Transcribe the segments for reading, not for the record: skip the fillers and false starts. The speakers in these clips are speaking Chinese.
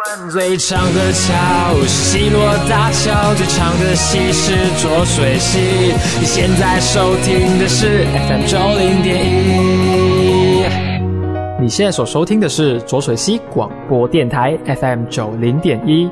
最长的桥是西螺大桥，最长的溪是浊水溪。你现在收听的是 FM90.1， 你现在所收听的是浊水溪广播电台 FM90.1。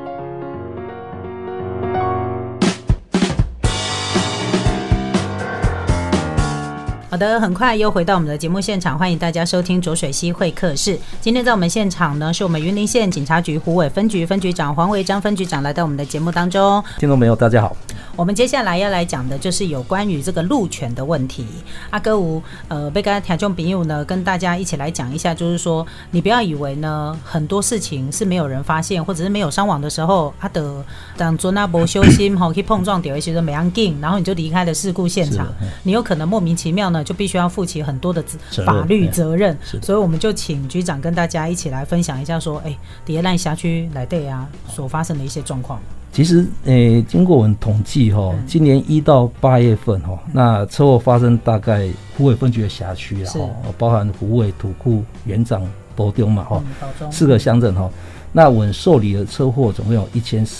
好的，很快又回到我们的节目现场，欢迎大家收听浊水溪会客室。今天在我们现场呢，是我们云林县警察局虎尾分局分局长黄维章分局长来到我们的节目当中。 听众朋友大家好， 我们接下来要来讲的就是有关于这个路权的问题。阿哥吴被跟听众朋友呢跟大家一起来讲一下，就是说你不要以为呢很多事情是没有人发现或者是没有伤亡的时候，他的当作那不修心去碰撞掉一些没安静，然后你就离开了事故现场，你有可能莫名其妙呢就必须要负起很多的法律责任。所以我们就请局长跟大家一起来分享一下说，在咱辖区内底啊所发生的一些状况。 其实经过我们统计今年1到8月份那车祸发生大概虎尾分局的辖区啦包含虎尾、土库、元长、埔中嘛4个乡镇那我们受理的车祸总共有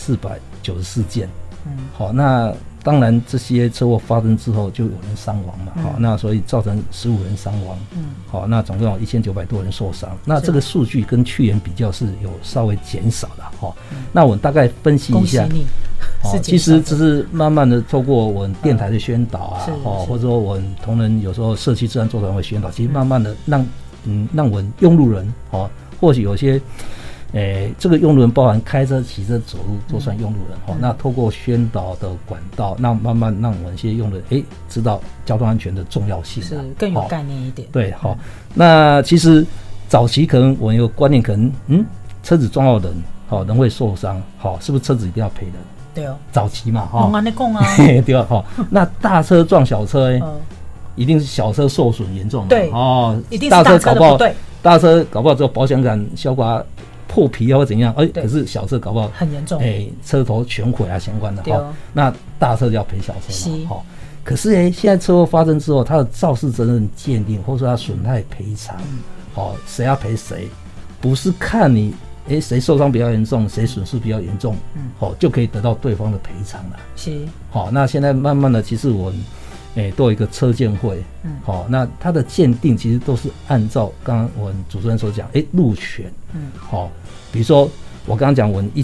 1494件。好，那当然这些车祸发生之后就有人伤亡嘛那所以造成15人伤亡。好，那总共有1900多人受伤。那这个数据跟去年比较是有稍微减少的那我大概分析一下。其实只是慢慢的透过我们电台的宣导啊或者说我们同仁有时候社区治安座谈会宣导，其实慢慢的让我们用路人或许有些这个用路人包含开车、骑车、走路都算用路人那透过宣导的管道，那慢慢让我们一些用路人知道交通安全的重要性， 是更有概念一点。 对，那其实早期可能我们有观念，可能车子撞到人人会受伤是不是车子一定要赔人？ 对哦， 早期嘛这样说啊对啊那大车撞小车一定是小车受损严重对一定是大车的不对， 大车搞不好之后保险杆消刮破皮或怎样可是小车搞不好很严重车头全毁啊相关的那大车就要赔小车嘛可是现在车祸发生之后，他的肇事责任鉴定或者说他损害赔偿谁要赔谁，不是看你谁受伤比较严重，谁损失比较严重就可以得到对方的赔偿了。 是那现在慢慢的其实我们都有一个车鉴会那它的鉴定其实都是按照刚刚我们主持人所讲路权比如说我刚刚讲我们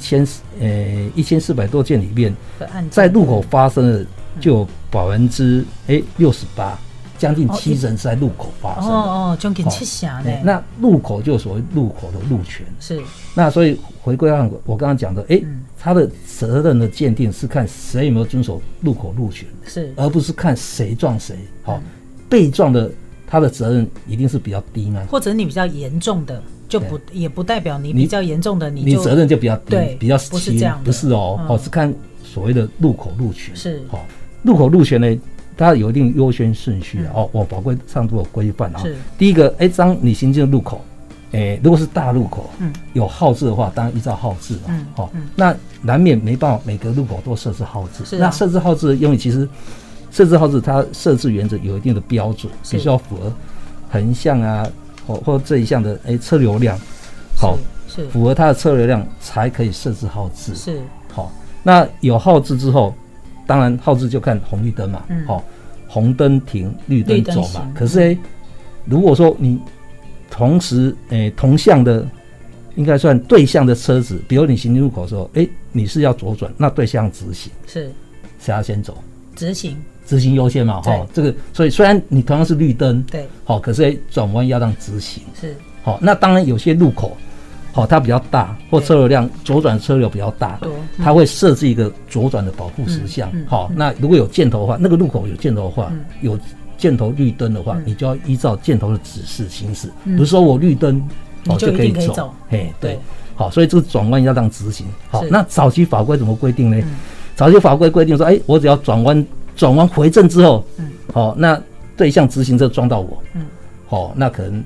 1400多件里面在路口发生的就有68%将近7成是在路口发生的将近7成呢。 那路口就所谓路口的路权是那所以回归到我刚刚讲的他的责任的鉴定是看谁有没有遵守路口路权，是而不是看谁撞谁被撞的他的责任一定是比较低嘛， 或者你比较严重的就也不代表你比较严重的你责任就比较低， 对， 比较不是这样的， 不是是看所谓的路口路权是路口路权呢，它有一定优先顺序我法规上都有规范第一个当你行进的路口如果是大路口有号志的话，当然依照号志那难免没办法每个路口都设置号志那设置号志的用意，其实设置号志它设置原则有一定的标准，必须要符合横向啊或这一项的车流量符合它的车流量才可以设置号志是那有号志之后，当然号志就看红绿灯嘛红灯停，绿灯走嘛可是如果说你同时同向的应该算对向的车子，比如你行进路口的时候你是要左转，那对向直行是谁要先走？直行优先嘛这个所以虽然你同样是绿灯对可是转弯要让直行是那当然有些路口它比较大或车流量左转车流比较大它会设置一个左转的保护石像那如果有箭头的话，那个路口有箭头的话有箭头绿灯的话你就要依照箭头的指示行驶不是说我绿灯你就可以走对所以这个转弯要让直行那早期法规怎么规定呢早期法规规定说我只要转弯回正之后那对向直行车撞到我那可能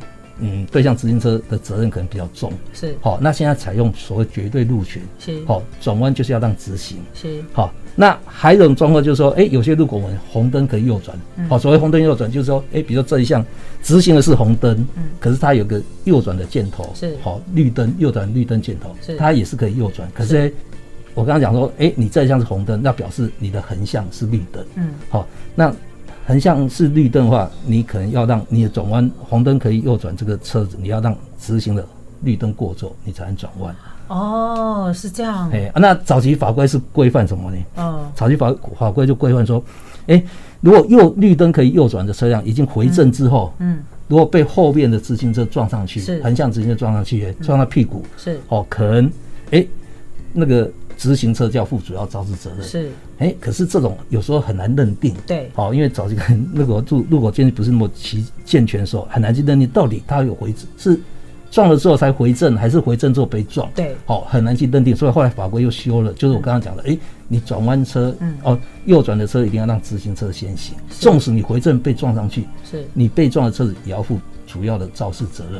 对向直行车的责任可能比较重， 是好，那现在采用所谓绝对路权， 是好，转弯就是要让直行， 是好。那还有一种状况就是说，有些路口我们红灯可以右转，好，所谓红灯右转就是说，比如说这一项直行的是红灯，可是它有个右转的箭头， 是好，绿灯右转绿灯箭头， 是它也是可以右转，可是我刚刚讲说，你这一项是红灯，那表示你的横向是绿灯，好，那横向是绿灯的话，你可能要让你的转弯红灯可以右转这个车子，你要让直行的绿灯过之后，你才能转弯。 哦，是这样。 那早期法规是规范什么呢？早期法规就规范说，如果绿灯可以右转的车辆已经回正之后，如果被后面的直行车撞上去，横向直行车撞上去，撞到屁股，是可能那个直行车就要负主要肇事责任。是，可是这种有时候很难认定。对，因为早期那个路口建立不是那么健全的时候，很难去认定到底它有回是撞了之后才回正，还是回正之后被撞？对，很难去认定。所以后来法规又修了，就是我刚刚讲的，你转弯车，右转的车一定要让直行车先行，纵使你回正被撞上去，是你被撞的车子也要负主要的肇事责任。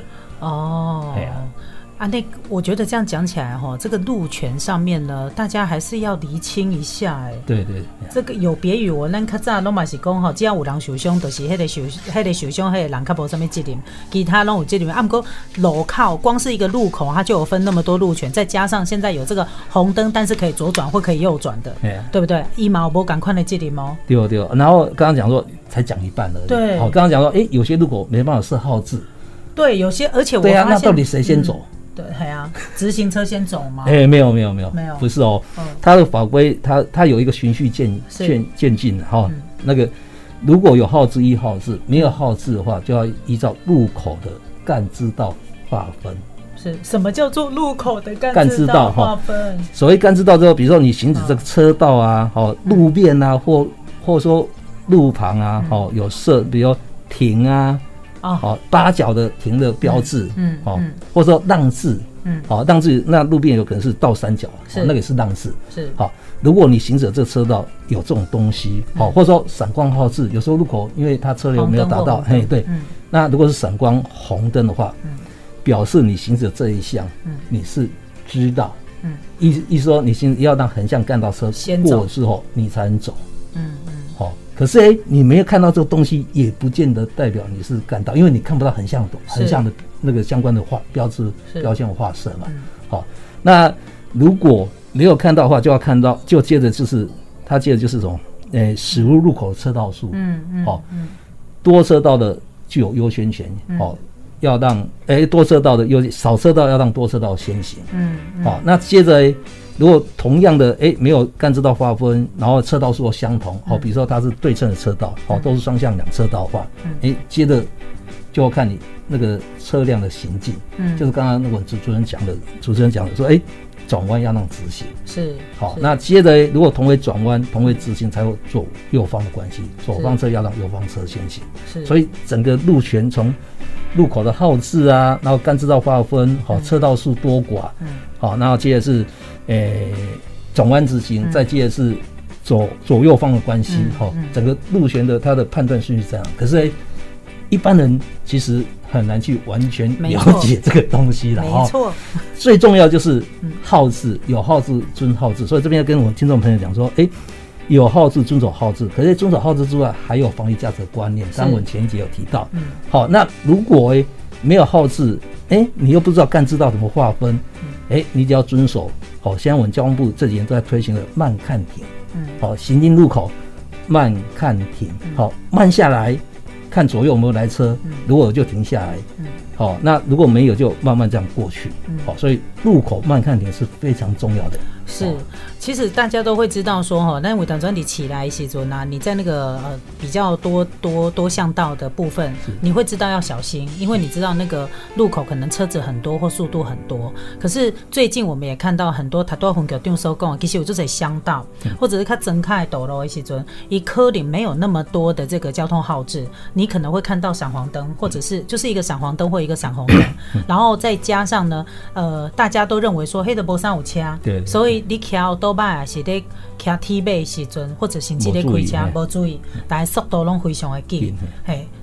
那我觉得这样讲起来这个路权上面呢，大家还是要厘清一下。 对对， 这个有别于我咱较早拢嘛是讲只要有人受伤，就是迄个受伤迄个人较无什么责任，其他拢有责任。不过路口光是一个路口，它就有分那么多路权，再加上现在有这个红灯，但是可以左转或可以右转的，对不对？一毛无赶快的责任哦。 对。然后刚刚讲说才讲一半而已。对。刚刚讲说，有些路口没办法设号志。 对，有些而且我发现那到底谁先走？ 对直行车先走吗？ 没有，不是它的法规它有一个循序渐进那个如果有号志依号志，没有号志的话，就要依照路口的干支道划分。 是什么叫做路口的干支道划分？ 所谓干支道之后，比如说你行驶这个车道啊，路面啊，或者说路旁啊，有设，比如停啊。八角的停的标志，或者说让字，让字，那路边有可能是倒三角，那个也是让字，是如果你行驶这个车道有这种东西，或者说闪光号志，有时候路口因为它车流没有达到，对，那如果是闪光红灯的话，表示你行驶这一项，你是知道，意思说你要让横向干道车过之后，你才能走，可是你没有看到这个东西，也不见得代表你是干道，因为你看不到横向的那个相关的标志标线画设嘛。那如果没有看到的话，就要看到，就接着就是它接着就是这种驶入路口的车道数，多车道的具有优先权，要让多车道的少车道要让多车道先行，那接着如果同样的没有干支道划分，然后车道数相同，比如说它是对称的车道，都是双向两车道的话，接着就要看你那个车辆的行进，就是刚刚那个主持人讲的说，转弯要让直行，是那接着如果同为转弯同为直行，才会做右方的关系，左方车要让右方车先行，所以整个路权从路口的号志啊，然后干支道划分，车道数多寡，然后接着是转弯直行，再接着是左右方的关系，整个路权的它的判断顺序这样。可是一般人其实很难去完全了解这个东西了， 没错。 最重要就是号志，有号志遵号志，所以这边要跟我们听众朋友讲说，有号志遵守号志，可是遵守号志之外，还有防疫驾驶观念。刚刚我们前一节有提到，那如果没有号志，你又不知道干支道怎么划分，你只要遵守，现在我们交通部这几年都在推行的慢看停，行进路口慢看停，慢下来看左右有没有来车，如果有就停下来，那如果没有就慢慢这样过去，所以路口慢看停是非常重要的。 是，其实大家都会知道说那尾档专题起来时候呢，你在那个比较多向道的部分，你会知道要小心，因为你知道那个路口可能车子很多或速度很多。可是最近我们也看到很多太多分桥长所讲，其实有这些乡道，或者是它整开道路的时候，一可能没有那么多的这个交通号志，你可能会看到闪黄灯，或者是就是一个闪黄灯或一个闪红灯，然后再加上呢，大家都认为说黑的波上有车，对，所以你骑奥多巴是在骑 T 尾的时阵，或者甚至在开车无注意，但是速度拢非常的紧，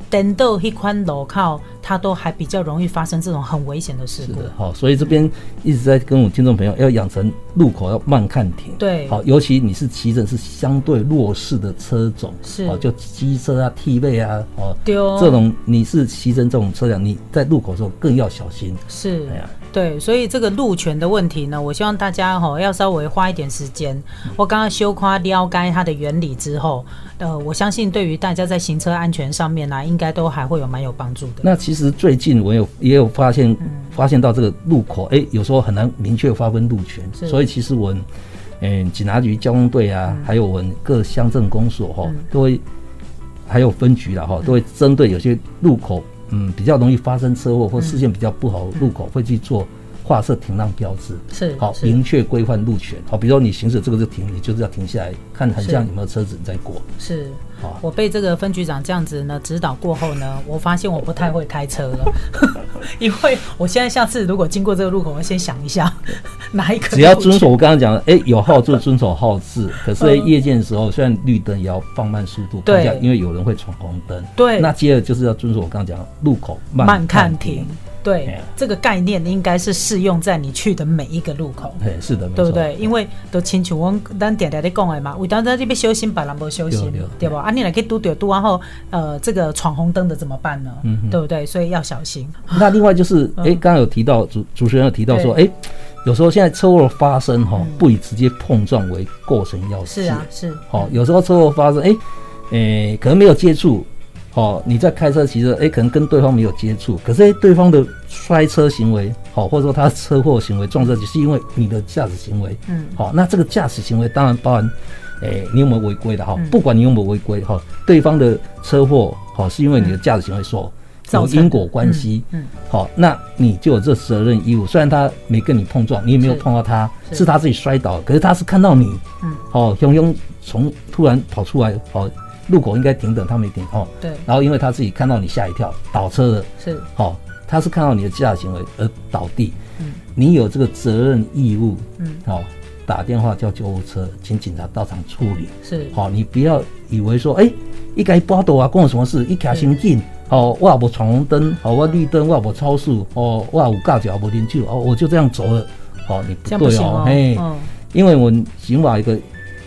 等到一款路口，它都还比较容易发生这种很危险的事故。 是的，好，所以这边一直在跟我听众朋友要养成路口要慢看停。 对， 好，尤其你是骑着是相对弱势的车种， 是， 就机车啊、T 位啊， 对哦， 这种你是骑乘这种车辆，你在路口的时候更要小心。 是，对，所以这个路权的问题呢，我希望大家要稍微花一点时间。我刚刚修夸了解它的原理之后，我相信对于大家在行车安全上面呢，应该都还会有蛮有帮助的。 那其实最近我也有发现到这个路口，有时候很难明确划分路权，所以其实我警察局交通队啊，还有我们各乡镇公所都会，还有分局啦都会针对有些路口比较容易发生车祸或视线比较不好的路口，会去做画设停让标志， 是好明确规范路权。好，比如说你行驶这个就停，你就是要停下来看很像有没有车子在过。 是，我被这个分局长这样子呢指导过后呢，我发现我不太会开车了，因为我现在下次如果经过这个路口，我先想一下哪一个。 只要遵守我刚刚讲的，有号就遵守号志。可是夜间的时候，虽然绿灯也要放慢速度， 对， 因为有人会闯红灯。 对， 那接着就是要遵守我刚刚讲的路口慢看停。对，这个概念应该是适用在你去的每一个路口。 是的， 对不对？因为都亲像我们常常在讲的嘛，为当在这边小心，别人不小心，对吧？啊，你来可以拄然后这个闯红灯的怎么办呢？对不对？所以要小心。 那另外就是，刚刚有提到主持人有提到说，有时候现在车祸发生不以直接碰撞为构成要件。 是啊，是。 有时候车祸发生，可能没有接触。你在开车骑车，可能跟对方没有接触，可是对方的摔车行为，或者说他车祸行为撞车，就是因为你的驾驶行为，那这个驾驶行为当然包含，你有没有违规的不管你有没有违规对方的车祸是因为你的驾驶行为所有因果关系，那你就有这责任义务。虽然他没跟你碰撞，你也没有碰到他，是他自己摔倒，可是他是看到你，汹涌从突然跑出来，路口应该停等，他没停对， 然后因为他自己看到你吓一跳，倒车了， 是他是看到你的驾驶行为而倒地，你有这个责任义务，打电话叫救护车，请警察到场处理， 是你不要以为说，一该报道啊，关我什么事？一卡行进，我也无闯红灯，我绿灯我也无超速，我也有驾照无啉酒，我就这样走了，你不对因为我刑法一个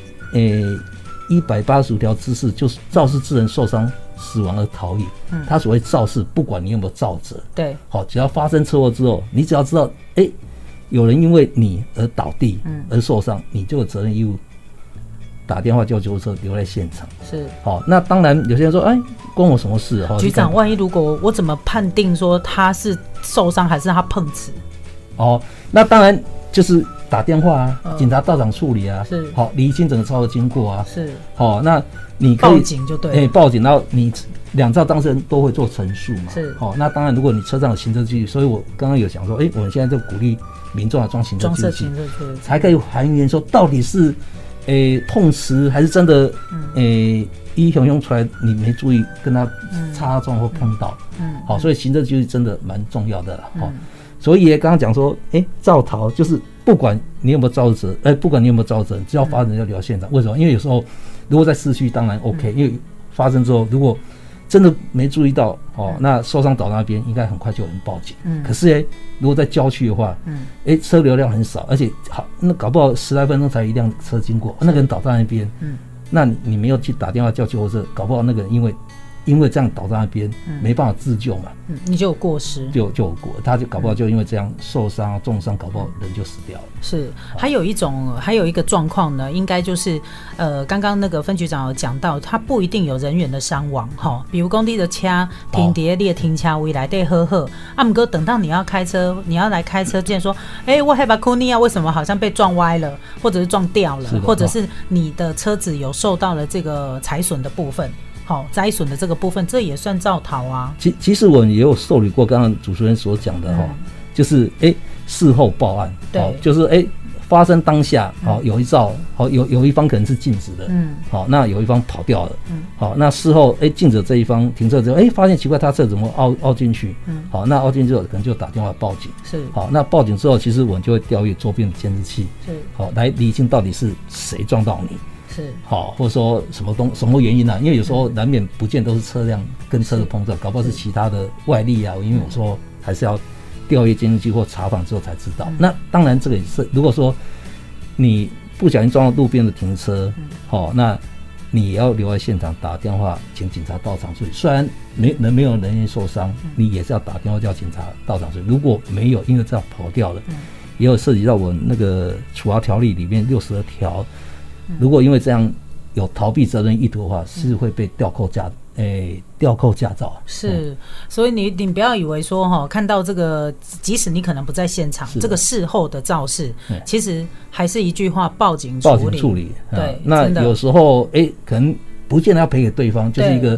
185条之4就是肇事致人受伤、死亡而逃逸。他所谓肇事，不管你有没有肇责， 对， 只要发生车祸之后，你只要知道，有人因为你而倒地，而受伤，你就有责任义务打电话叫救护车留在现场。 是， 那当然有些人说，关我什么事？ 局长，万一如果我怎么判定说他是受伤还是他碰瓷？ 那当然就是打电话啊，警察到场处理啊， 是厘清整个操作经过啊， 是那你可以报警就对了， 报警，然后你两造当事人都会做陈述嘛， 是那当然如果你车上有行车记录，所以我刚刚有想说，我们现在就鼓励民众要装行车记录器，才可以还原说到底是碰瓷还是真的汹涌出来你没注意跟他擦撞或碰到，所以行车记录真的蛮重要的啦，所以刚刚讲说，肇逃就是不管你有没有肇责，不管你有没有肇责，只要发生要留现场。为什么？因为有时候如果在市区当然 OK，因为发生之后如果真的没注意到那受伤倒那边应该很快就有人报警。可是如果在郊区的话，车流量很少，而且那搞不好10来分钟才一辆车经过，那个人倒在那边，那你没有去打电话叫救护车，搞不好那个人因为这样倒在那边，没办法自救嘛， 你就有过失， 就有过，他就搞不好就因为这样受伤、重伤，搞不好人就死掉了。 是，还有一个状况呢，应该就是刚刚那个分局长有讲到，他不一定有人员的伤亡比如说你的车停在你的停车位内底好好，不过等到你要来开车，竟然说，我黑把库尼亚为什么好像被撞歪了，或者是撞掉了，或者是你的车子有受到了这个财损的部分。灾损的这个部分，这也算肇逃啊。其实我也有受理过刚刚主持人所讲的就是事后报案， 对， 就是发生当下有一兆有一方可能是禁止的，那有一方跑掉了，那事后禁止这一方停车之后，发现奇怪，他车怎么凹进去，那凹进去之后可能就打电话报警， 是， 那报警之后，其实我们就会调阅周边的监视器， 是， 来厘清到底是谁撞到你。 是好，或者说什么原因啊？因为有时候难免不见都是车辆跟车的碰撞，搞不好是其他的外力啊。因为我说还是要调阅监视器或查访之后才知道。那当然这个也是，如果说你不小心撞到路边的停车，那你也要留在现场打电话请警察到场处理。虽然没有人员受伤，你也是要打电话叫警察到场处理。如果没有，因为这样跑掉了，也有涉及到我那个处罚条例里面62条，如果因为这样有逃避责任意图的话，是会被吊扣驾照。 是，所以你不要以为说看到这个，即使你可能不在现场，这个事后的肇事，其实还是一句话，报警处理。对， 那有时候可能不见得要赔给对方，就是一个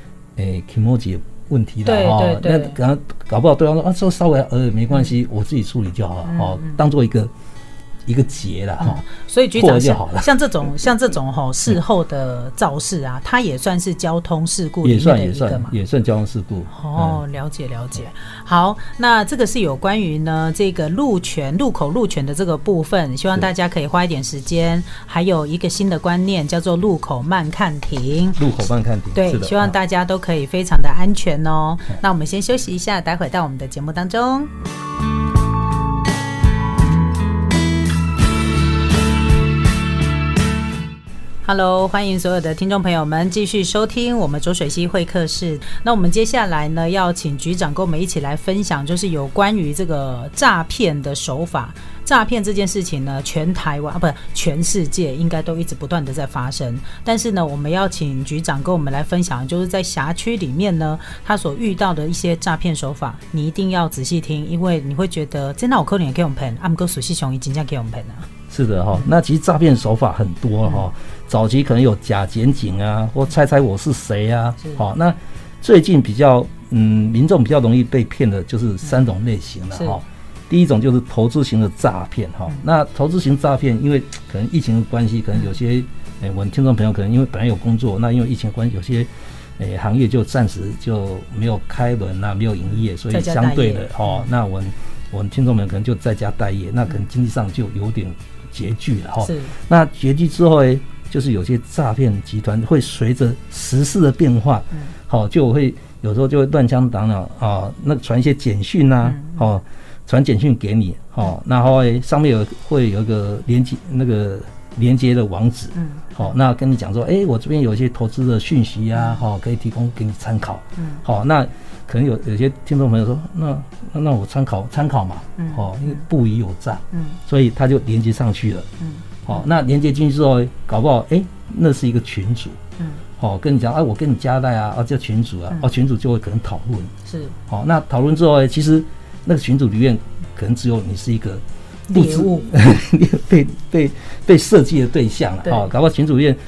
kimoji 的问题啦。对，那可能搞不好对方说这稍微没关系，我自己处理就好了。当做一个结啦。 所以局长像这种事后的肇事啊，它也算是交通事故里面的一个嘛， 也算交通事故。 了解。好，那这个是有关于呢这个路口路权的这个部分，希望大家可以花一点时间。还有一个新的观念叫做路口慢看停。对，希望大家都可以非常的安全哦。那我们先休息一下，待会到我们的节目当中。Hello， 欢迎所有的听众朋友们继续收听我们浊水溪会客室。那我们接下来呢，要请局长跟我们一起来分享，就是有关于这个诈骗的手法。诈骗这件事情呢，全台湾全世界应该都一直不断的在发生。但是呢，我们要请局长跟我们来分享，就是在辖区里面呢，他所遇到的一些诈骗手法，你一定要仔细听，因为你会觉得真的有可能可以用骗，不过熟悉熊已经这样可以用骗啊。 是的那其实诈骗手法很多早期可能有假检警啊，或猜我是谁啊。那最近比较民众比较容易被骗的就是3种类型了第一种就是投资型的诈骗那投资型诈骗，因为可能疫情的关系，可能有些我们听众朋友可能因为本来有工作，那因为疫情的关系，有些行业就暂时就没有开轮没有营业，所以相对的那我们听众朋友可能就在家待业，那可能经济上就有点拮据了那拮据之后就是有些诈骗集团会随着时事的变化就会有时候就会乱枪打鸟那传一些简讯传简讯给你然后上面会有一个连接的网址那跟你讲说我这边有一些投资的讯息啊可以提供给你参考那可能有些听众朋友说那我参考嘛因为不疑有诈所以他就连接上去了那连接进去之后搞不好那是一个群组跟你讲我跟你加赖叫群组群组就会可能讨论是那讨论之后其实那个群组里面可能只有你是一个猎物被设计的对象了搞不好群组里面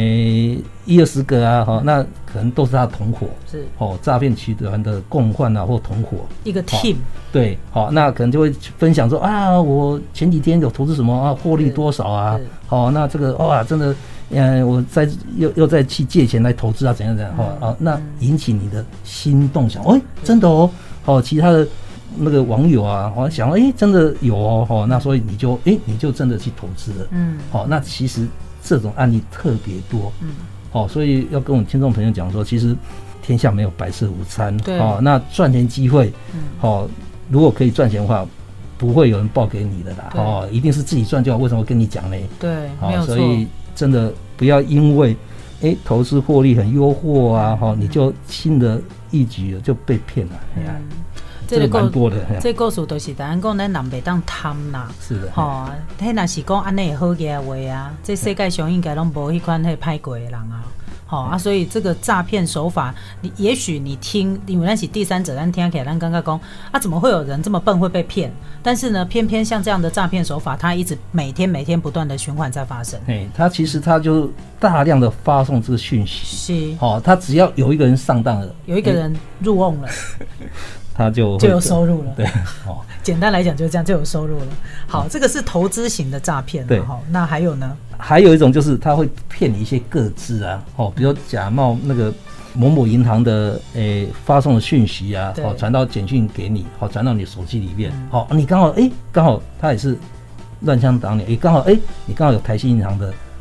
1-20个那可能都是他的同伙是诈骗集团的共犯或同伙一个 team 对那可能就会分享说我前几天有投资什么获利多少那这个真的我又再去借钱来投资怎样那引起你的心动想真的其他的那个网友想真的有那所以你就真的去投资了那其实这种案例特别多所以要跟我们听众朋友讲说，其实天下没有白色午餐那赚钱机会如果可以赚钱的话，不会有人报给你的啦一定是自己赚就好，为什么跟你讲呢？ 对，没有错。 所以真的不要因为投资获利很诱惑你就轻而易举就被骗了这个蛮多的， 这故事都是咱讲咱人袂当贪啦， 是的， 迄若是讲安尼会好嘅话这世界上应该拢无迄款歹过的人所以这个诈骗手法，也许你听，因为咱是第三者，咱听起来咱刚刚讲怎么会有人这么笨会被骗？但是呢，偏偏像这样的诈骗手法，它一直每天不断的循环在发生。 它其实它就大量的发送这个讯息，是它只要有一个人上当了， 有一个人入瓮了。 他就有收入了， 对， 简单来讲就是这样，就有收入了。好，这个是投资型的诈骗，对，那还有呢？ 还有一种就是他会骗你一些个资比如假冒那个某某银行的发送的讯息传到简讯给你，传到你手机里面，你刚好他也是乱枪打鸟，刚好你刚好有台新银行的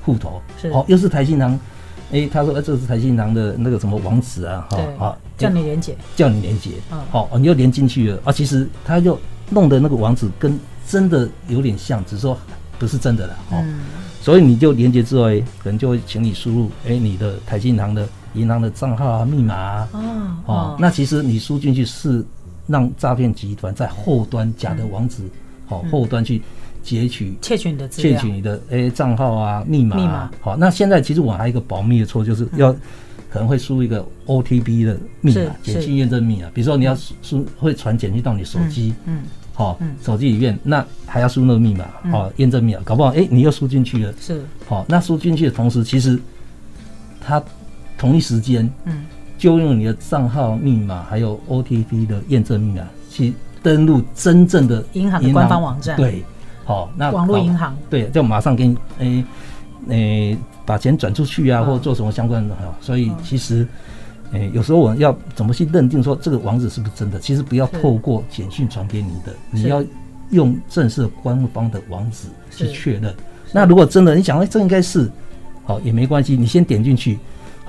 户头，又是台新行，他说这是台新行的那个什么网址啊， 叫你连结， 你又连进去了啊，其实他就弄的那个网址跟真的有点像，只是说不是真的了，所以你就连结之后，可能就会请你输入你的台新银行的账号啊、密码啊，那其实你输进去是让诈骗集团在后端假的网址，后端去窃取你的资料，窃取你的账号啊、密码啊。好，那现在其实我还有一个保密的错，就是要可能会输一个 OTP 的密码，简讯验证密码。比如说你要输会传简讯到你手机，手机里面，那还要输那个密码，验证密码，搞不好你又输进去了， 是， 那输进去的同时，其实它同一时间，就用你的账号密码还有 OTP 的验证密码去登录真正的银行的官方网站， 对，那网络银行， 对，就马上给你把钱转出去啊，或者做什么相关的，所以其实。有时候我们要怎么去认定说这个网址是不是真的？其实不要透过简讯传给你的，你要用正式的官方的网址去确认。那如果真的你想这应该是，也没关系，你先点进去。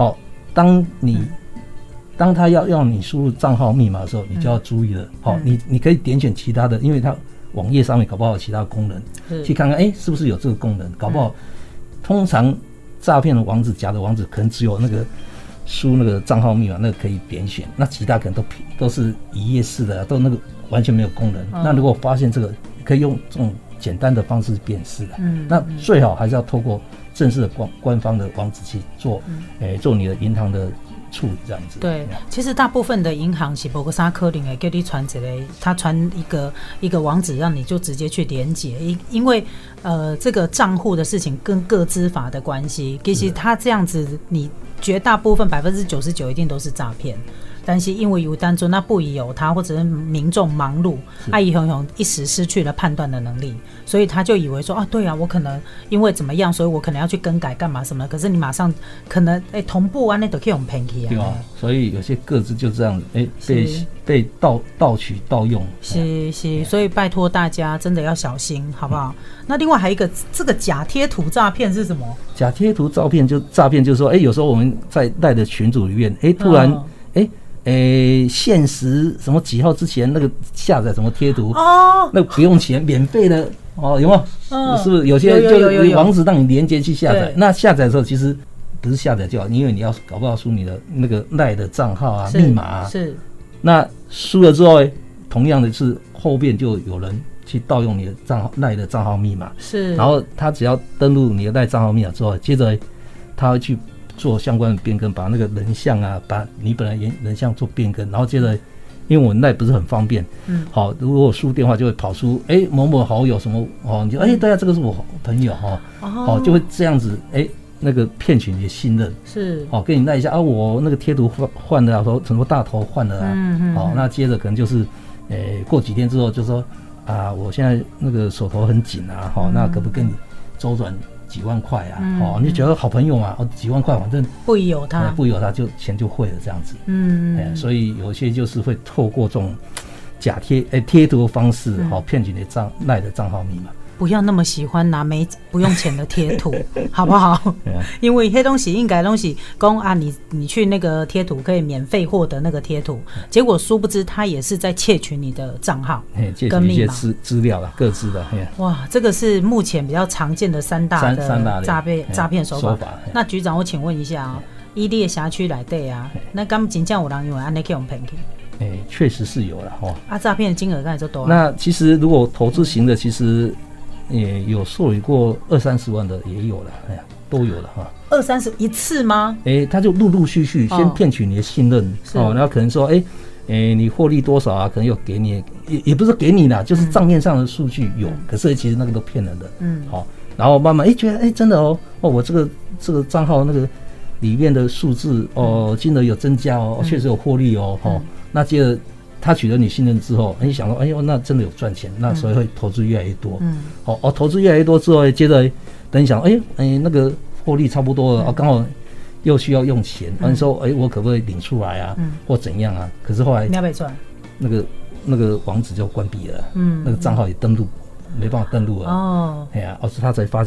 当他要你输入账号密码的时候，你就要注意了。你可以点选其他的，因为它网页上面搞不好有其他功能，去看看是不是有这个功能。搞不好通常诈骗的网址、假的网址可能只有那个。输那个账号密码那个可以点选，那其他可能都是一页式的，都那个完全没有功能。那如果发现这个，可以用这种简单的方式辨识的。那最好还是要透过正式的官方的网址去做，做你的银行的处理这样子。 对，其实大部分的银行是没啥可能会叫你传一个，他传一个网址让你就直接去连结，因为这个账户的事情跟个资法的关系，其实他这样子你。绝大部分99%一定都是诈骗，但是因为有单纯那不疑有他，或者是民众忙碌，一时失去了判断的能力，所以他就以为说对啊，我可能因为怎么样，所以我可能要去更改干嘛什么的，可是你马上可能同步啊，那都可以用骗去啊。 对啊，所以有些个资就这样被盗取盗用。 是，所以拜托大家真的要小心，好不好？那另外还有一个这个假贴图诈骗是什么？假贴图诈骗就是说，有时候我们在赖的群组里面，突然限时什么几号之前那个下载什么贴图那个不用钱，免费的有没有？是不是有些就是网址让你连接去下载？那下载的时候其实不是下载就好，因为你要搞不好输你的那个赖的账号啊、密码啊。是。那输了之后，同样的是后边就有人去盗用你的赖的账号密码。是。然后他只要登录你的赖账号密码之后，接着他会去做相关的变更，把那个人像啊，把你本来人像做变更，然后接着，因为我赖不是很方便，好，如果我输电话就会跑出某某好友什么你就对啊，这个是我朋友就会这样子那个骗取你的信任，是跟你赖一下我那个贴图换了什么大头换了那接着可能就是过几天之后就说我现在那个手头很紧那可不可以跟你周转几万块啊？你觉得好朋友嘛？几万块，反正不疑有他， 就钱就汇了这样子。所以有些就是会透过这种假贴图的方式，骗取你的赖的账号密码。 不要那么喜欢拿不用钱的贴图，好不好？因为这东西应该东西说你去那个贴图可以免费获得那个贴图，结果殊不知他也是在窃取你的账号跟密码、 资料啦，各自的。 哇，这个是目前比较常见的三大的诈骗手法。那局长，我请问一下你的辖区内底那刚真正有人因为安尼去用骗去？ 确实是有了诈骗的金额刚才就多。 那其实如果投资型的，其实有受理过20-30万的也有了，都有了 20-30一次吗？ 他就陆陆续续先骗取你的信任然后可能说你获利多少啊？可能有给你，也不是给你啦，就是账面上的数据有，可是其实那个都骗人的。然后慢慢觉得真的我这个账号那个里面的数字金额有增加确实有获利那接着他取得你信任之后，你想说那真的有赚钱，那所以会投资越来越多。投资越来越多之后，接着等你想那个获利差不多了刚好又需要用钱，你说我可不可以领出来啊？或怎样啊？可是后来那个网址就关闭了，那个账号也登录没办法登录了他才发现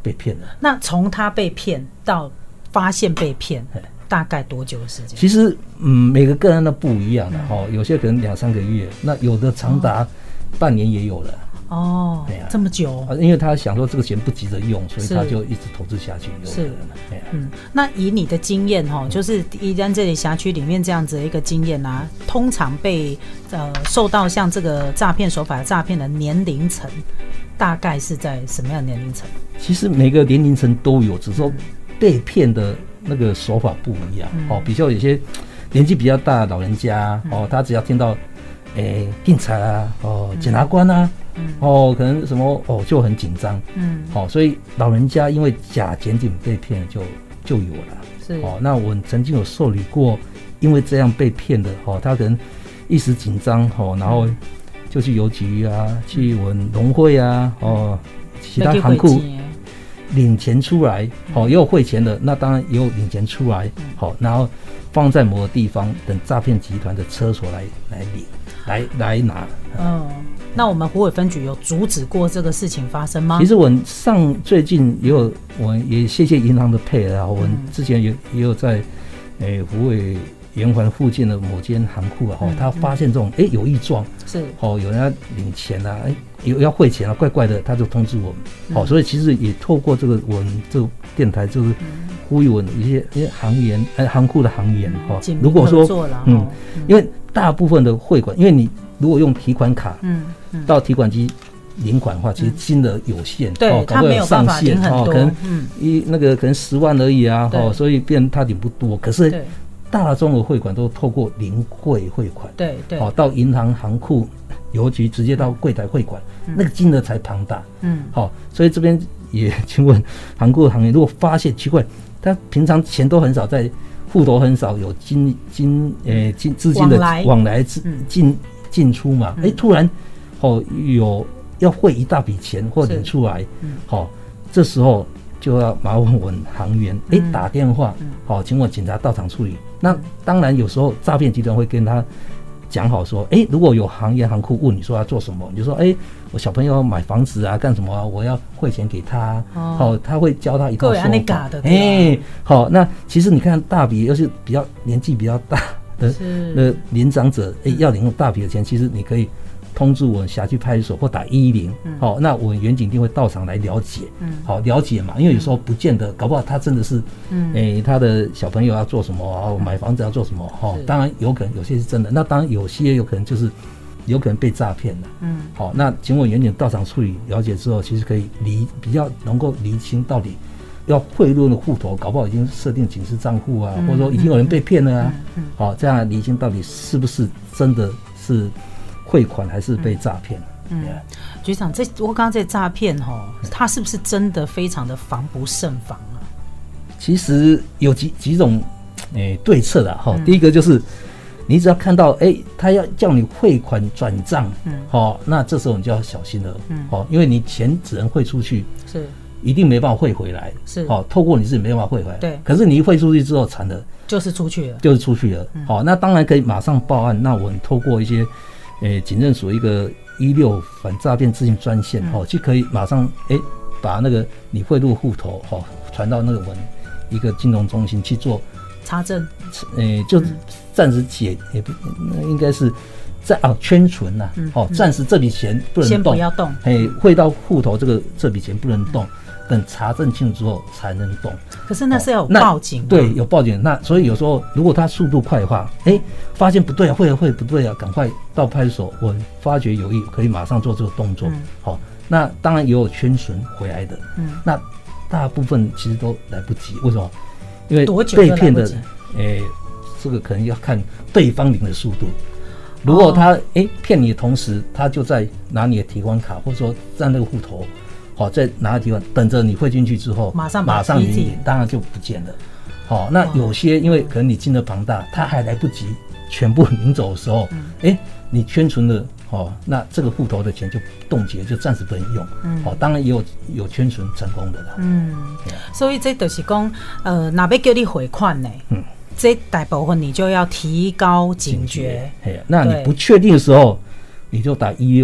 被骗了。 那从他被骗到发现被骗，大概多久的时间？ 其实每个个案都不一样的有些可能2-3个月，那有的长达半年也有了。 哦，这么久， 因为他想说这个钱不急着用，所以他就一直投资下去。 是，那以你的经验就是宜兰这里辖区里面这样子的一个经验啊，通常被受到像这个诈骗手法的诈骗的年龄层，大概是在什么样的年龄层？ 其实每个年龄层都有，只是说被骗的那个手法不一样。比较有些年纪比较大的老人家他只要听到警察啊检察官啊可能什么就很紧张。所以老人家因为假检警被骗就有了。 是那我曾经有受理过因为这样被骗的他可能一时紧张然后就去邮局啊，去我们农会啊其他行库领钱出来也有汇钱的，那当然也有领钱出来然后放在某个地方等诈骗集团的车手来领来拿。 那我们虎尾分局有阻止过这个事情发生吗？ 其实我们最近也有，我也谢谢银行的配合我们之前也有在虎尾圆环附近的某间行库他发现这种有异状， 是有人要领钱啊，有要汇钱啊，怪怪的，他就通知我们。所以其实也透过这个我们这个电台就是呼吁我们一些行库的行员如果说因为大部分的汇款，因为你如果用提款卡到提款机领款的话，其实金额有限， 对，他没有办法领很多， 可能那个可能10万而已啊，所以变他领不多。可是大宗的汇款都透过临柜汇款， 对， 到银行行库邮局直接到柜台汇款，那个金额才庞大。所以这边也请问行库行业，如果发现奇怪，他平常钱都很少，在户头很少有资金的往来进出嘛，突然有要汇一大笔钱或领出来，这时候就要麻烦我们行员打电话请我警察到场处理。那当然有时候诈骗集团会跟他讲好说如果有行业行库问你说要做什么，你就说我小朋友要买房子啊干什么啊，我要汇钱给他他会教他一套说法那其实你看大笔又是比较年纪比较大的年长者要领大笔的钱，其实你可以通知我们辖区派出所或打110那我们员警一定会到场来了解了解嘛，因为有时候不见得搞不好他真的是他的小朋友要做什么买房子要做什么当然有可能有些是真的，那当然有些有可能就是有可能被诈骗了那请我员警到场处理了解之后，其实可以比较能够厘清到底要汇入的户头搞不好已经设定警示账户啊或者说已经有人被骗了这样厘清到底是不是真的是汇款还是被诈骗。 局长，我刚刚这诈骗它是不是真的非常的防不胜防啊？ 其实有几种对策的第一个就是你只要看到他要叫你汇款转账那这时候你就要小心了因为你钱只能汇出去，是一定没办法汇回来，是透过你自己没办法汇回来，对。可是你一汇出去之后，惨了，就是出去了，那当然可以马上报案。那我们透过一些警政署一个16反诈骗咨询专线就可以马上把那个你汇入户头传到那个我们一个金融中心去做查证， 就暂时应该是圈存呐暂时这笔钱不能动，先不要动，汇到户头这笔钱不能动，等查证清楚之后才能动。 可是那是要有报警对，有报警。那所以有时候如果他速度快的话发现不对啊，汇不对啊，赶快到派出所，我发觉有异可以马上做这个动作那当然也有圈存回来的那大部分其实都来不及。为什么？因为被骗的这个可能要看对方领的速度。如果他骗你的同时，他就在拿你的提款卡，或者说在那个户头再拿提款，等着你汇进去之后马上领，当然就不见了那有些因为可能你金额庞大，他还来不及全部领走的时候你圈存了那这个户头的钱就冻结，就暂时不能用当然也有圈存成功的啦所以这就是说哪要叫你汇款呢这大部分你就要提高警觉。 那你不确定的时候，你就打165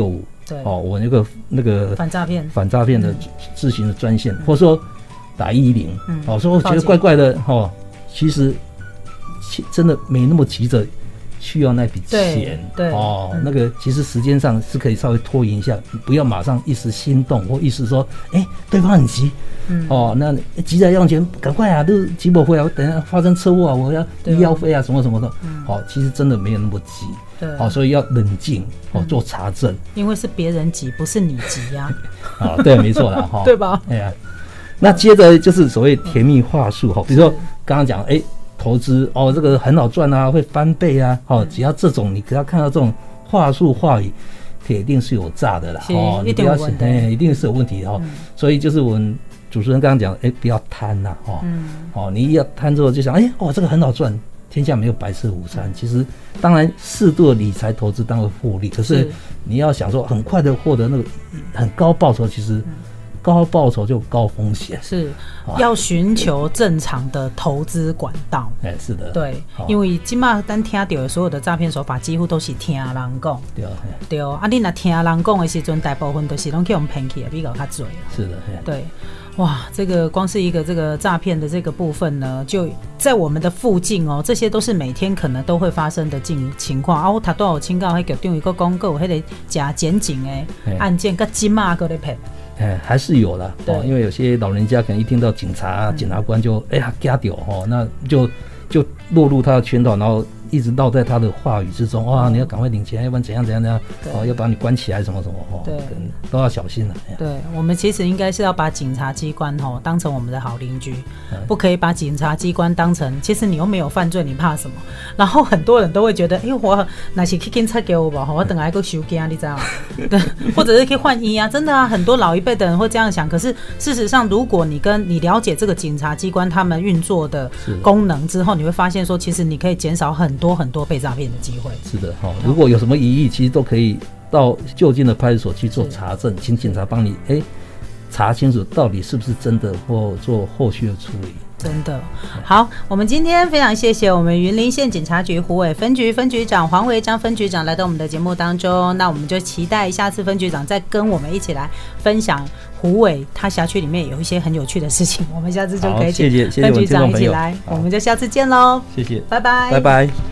对， 我那个反诈骗的咨询的专线，或者说打110，说我觉得怪怪的，其实真的没那么急着需要那笔钱， 对， 那个其实时间上是可以稍微拖延一下，不要马上一时心动或一时说，对方很急，那急着要钱，赶快啊，都急不回来，我等下发生车祸啊，我要医药费啊，什么什么的，其实真的没有那么急，对，所以要冷静，做查证， 因为是别人急，不是你急呀， 对，没错啦， 对吧？ 哎呀，那接着就是所谓甜蜜话术，比如说刚刚讲，投资这个很好赚啊，会翻倍啊，只要这种你只要看到这种话术话语，铁定是有诈的啦， 一定有问题， 一定是有问题的所以就是我们主持人刚刚讲，不要贪呐，你一要贪之后就想，这个很好赚，天下没有白吃午餐。其实当然适度的理财投资当然会获利，可是你要想说很快的获得那个很高报酬，其实高报酬就高风险， 是要寻求正常的投资管道。 是的， 对，因为今嘛咱听到的所有的诈骗手法，几乎都是听人讲。对啊，你若听人讲的时阵，大部分都是拢去用骗去的，比较较多。 是的， 对。哇，这个光是一个这个诈骗的这个部分呢，就在我们的附近这些都是每天可能都会发生的情况。我读到有请教迄局长一个讲，还有迄个假检警的案件，跟今嘛还在骗。 还是有啦，因为有些老人家可能一听到警察、检察官就吓掉那就落入他的圈套，然后一直绕在他的话语之中，哇，你要赶快领钱，要不然怎样怎样怎样，要把你关起来什么什么，对，都要小心了。 对，我们其实应该是要把警察机关当成我们的好邻居，不可以把警察机关当成，其实你又没有犯罪，你怕什么？然后很多人都会觉得，我那是去警察给我吧，我等下去收件，你知道吗？对，或者是可以换衣啊，真的啊，很多老一辈的人会这样想。可是事实上，如果你了解这个警察机关他们运作的功能之后，你会发现说，其实你可以减少很多被诈骗的机会。 是的，如果有什么疑义，其实都可以到就近的派出所去做查证，请警察帮你查清楚到底是不是真的，或做后续的处理。 真的好，我们今天非常谢谢我们云林县警察局虎尾分局分局长黄维章分局长来到我们的节目当中。那我们就期待下次分局长再跟我们一起来分享虎尾他辖区里面有一些很有趣的事情，我们下次就可以请分局长一起来。我们就下次见喽， 谢谢， 拜拜， 拜拜。